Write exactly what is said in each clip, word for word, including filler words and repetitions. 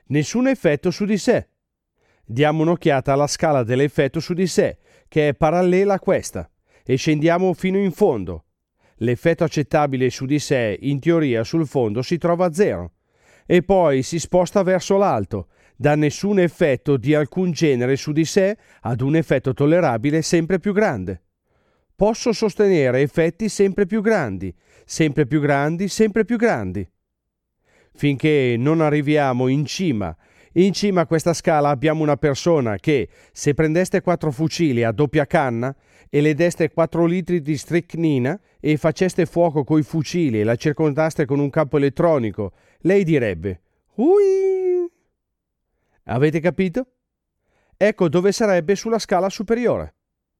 Nessun effetto su di sé. Diamo un'occhiata alla scala dell'effetto su di sé, che è parallela a questa, e scendiamo fino in fondo. L'effetto accettabile su di sé, in teoria, sul fondo si trova a zero, e poi si sposta verso l'alto, da nessun effetto di alcun genere su di sé ad un effetto tollerabile sempre più grande. Posso sostenere effetti sempre più grandi, sempre più grandi, sempre più grandi. Finché non arriviamo in cima. In cima a questa scala abbiamo una persona che, se prendeste quattro fucili a doppia canna e le deste quattro litri di stricnina e faceste fuoco coi fucili e la circondaste con un campo elettronico, lei direbbe «Ui!». Avete capito? Ecco dove sarebbe sulla scala superiore.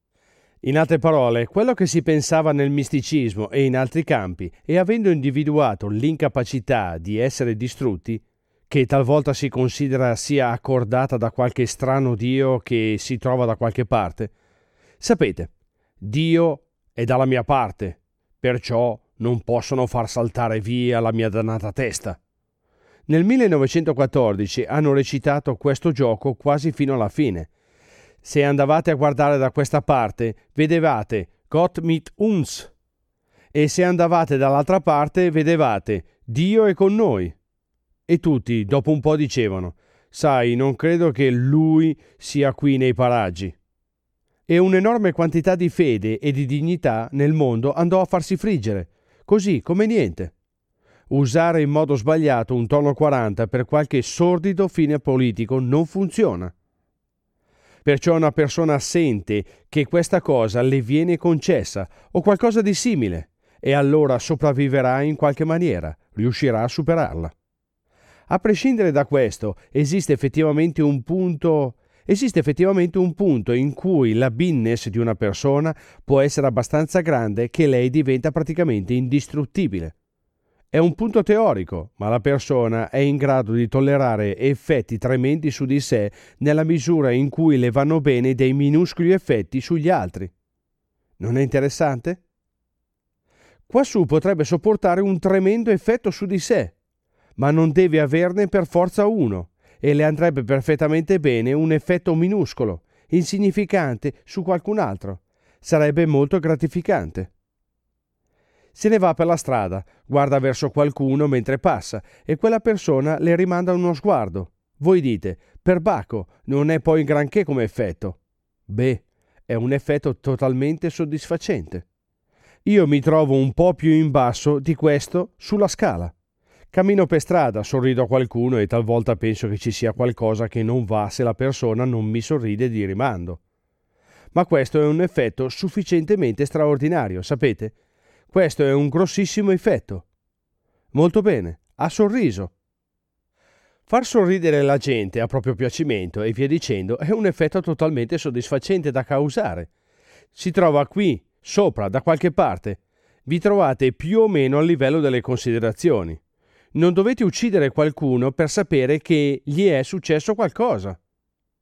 In altre parole, quello che si pensava nel misticismo e in altri campi, e avendo individuato l'incapacità di essere distrutti, che talvolta si considera sia accordata da qualche strano Dio che si trova da qualche parte. Sapete, Dio è dalla mia parte, perciò non possono far saltare via la mia dannata testa. Nel millenovecentoquattordici hanno recitato questo gioco quasi fino alla fine. Se andavate a guardare da questa parte, vedevate Gott mit uns, e se andavate dall'altra parte, vedevate Dio è con noi. E tutti, dopo un po', dicevano: «Sai, non credo che Lui sia qui nei paraggi». E un'enorme quantità di fede e di dignità nel mondo andò a farsi friggere, così come niente. Usare in modo sbagliato un tono quaranta per qualche sordido fine politico non funziona. Perciò una persona sente che questa cosa le viene concessa o qualcosa di simile, e allora sopravviverà in qualche maniera, riuscirà a superarla. A prescindere da questo, esiste effettivamente un punto, esiste effettivamente un punto in cui la beingness di una persona può essere abbastanza grande che lei diventa praticamente indistruttibile. È un punto teorico, ma la persona è in grado di tollerare effetti tremendi su di sé nella misura in cui le vanno bene dei minuscoli effetti sugli altri. Non è interessante? Quassù potrebbe sopportare un tremendo effetto su di sé, ma non deve averne per forza uno, e le andrebbe perfettamente bene un effetto minuscolo, insignificante su qualcun altro. Sarebbe molto gratificante. Se ne va per la strada, guarda verso qualcuno mentre passa e quella persona le rimanda uno sguardo. Voi dite, perbacco, non è poi granché come effetto. Beh, è un effetto totalmente soddisfacente. Io mi trovo un po' più in basso di questo sulla scala. Cammino per strada, sorrido a qualcuno e talvolta penso che ci sia qualcosa che non va se la persona non mi sorride di rimando. Ma questo è un effetto sufficientemente straordinario, sapete? Questo è un grossissimo effetto. Molto bene, ha sorriso. Far sorridere la gente a proprio piacimento e via dicendo è un effetto totalmente soddisfacente da causare. Si trova qui, sopra, da qualche parte. Vi trovate più o meno al livello delle considerazioni. Non dovete uccidere qualcuno per sapere che gli è successo qualcosa.